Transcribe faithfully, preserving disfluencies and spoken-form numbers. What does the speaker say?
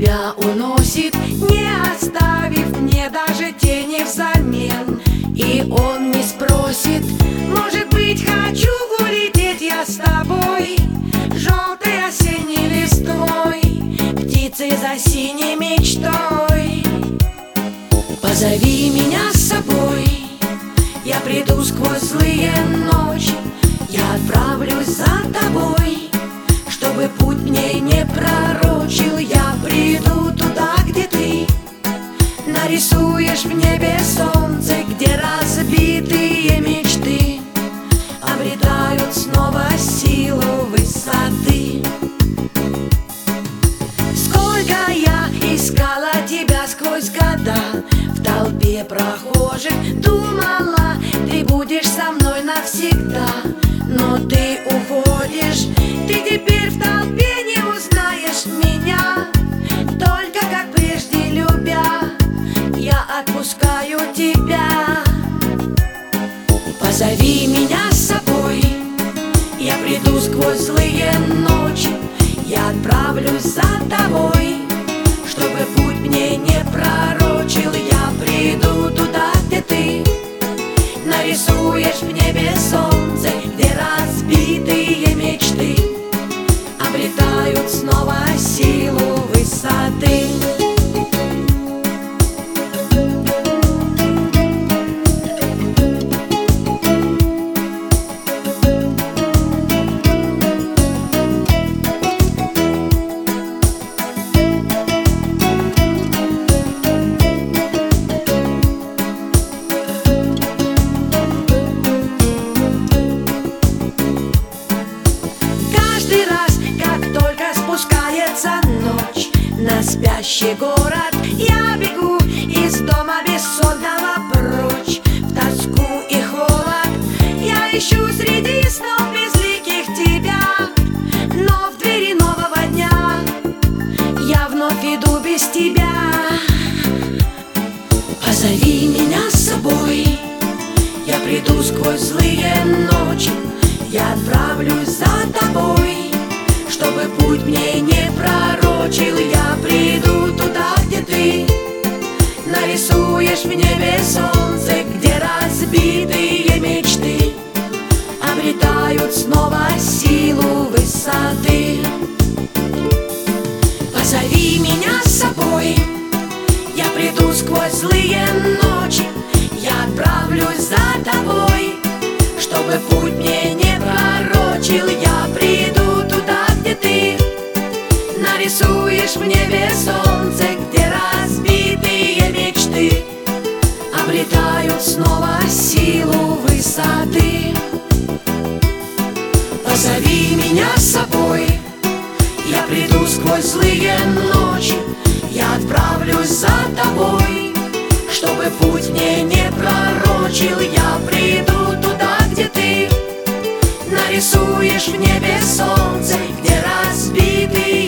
тебя уносит, не оставив мне даже тени взамен. И он не спросит, может быть, хочу улететь я с тобой, желтой осенней листвой, птицей за синей мечтой. Позови меня с собой, я приду сквозь злые ночи, я отправлюсь за тобой, чтобы путь мне не пророчил. Я приду туда, где ты нарисуешь в небе солнце, где разбитые мечты обретают снова силу высоты. Сколько я искала тебя сквозь года, в толпе прохожих думала, ты будешь со мной навсегда. Но ты уходишь, ты теперь в толпе не узнаешь меня, только как прежде любя, я отпускаю тебя. Позови меня с собой, я приду сквозь злые ночи, я отправлюсь за тобой, чтобы путь мне не пророчил. Я приду туда, где ты нарисуешь в небе солнце, где разбитые мечты обретают снова силу высоты. Ночь на спящий город, я бегу из дома бессонного прочь. В тоску и холод я ищу среди снов безликих тебя, но в двери нового дня я вновь иду без тебя. Позови меня с собой, я приду сквозь злые ночи, я отправлюсь за тобой, чтобы путь мне не пророчил. Я приду туда, где ты нарисуешь в небе солнце, где разбитые мечты обретают снова силу высоты. Позови меня с собой, я приду сквозь злые ночи, я отправлюсь за тобой, чтобы путь мне не пророчил. Я приду туда, где ты нарисуешь в небе солнце, где разбитые мечты обретают снова силу высоты. Позови меня с собой, я приду сквозь злые ночи, я отправлюсь за тобой, чтобы путь мне не пророчил. Я приду туда, где ты нарисуешь в небе солнце, где разбитые